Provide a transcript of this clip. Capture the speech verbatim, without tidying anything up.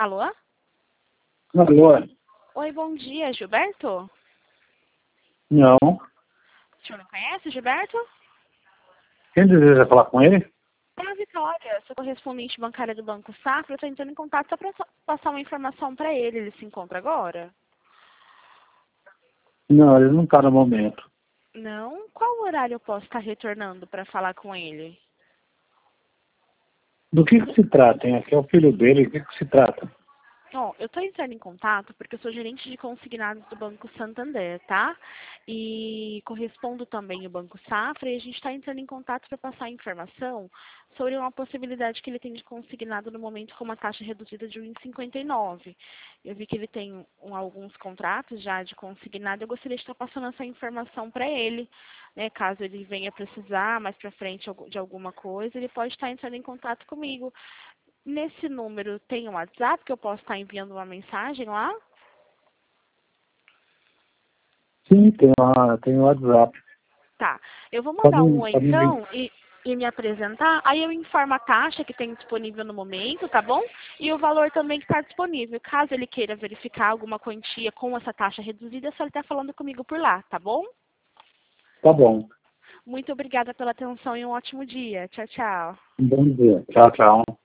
Alô? Alô? Oi, bom dia, Gilberto? Não. O senhor não conhece, Gilberto? Quem deseja falar com ele? É a Vitória, sou correspondente bancária do Banco Safra. Eu estou entrando em contato só para passar uma informação para ele. Ele se encontra agora? Não, ele não está no momento. Não? Qual horário eu posso estar retornando para falar com ele? Do que, que se trata, hein? Aqui é o filho dele. Do que, que se trata? Ó, eu estou entrando em contato porque eu sou gerente de consignados do Banco Santander, tá? E correspondo também ao Banco Safra e a gente está entrando em contato para passar informação sobre uma possibilidade que ele tem de consignado no momento com uma taxa reduzida de um vírgula cinquenta e nove. Eu vi que ele tem um, alguns contratos já de consignado. Eu gostaria de estar passando essa informação para ele, né? Caso ele venha precisar mais para frente de alguma coisa, ele pode estar entrando em contato comigo. Nesse número tem um WhatsApp que eu posso estar enviando uma mensagem lá? Sim, tem, uma, tem um WhatsApp. Tá. Eu vou Pode, mandar um oi pode me... então e, e me apresentar. Aí eu informo a taxa que tem disponível no momento, tá bom? E o valor também que está disponível. Caso ele queira verificar alguma quantia com essa taxa reduzida, é só ele estar falando comigo por lá, tá bom? Tá bom. Muito obrigada pela atenção e um ótimo dia. Tchau, tchau. Um bom dia. Tchau, tchau.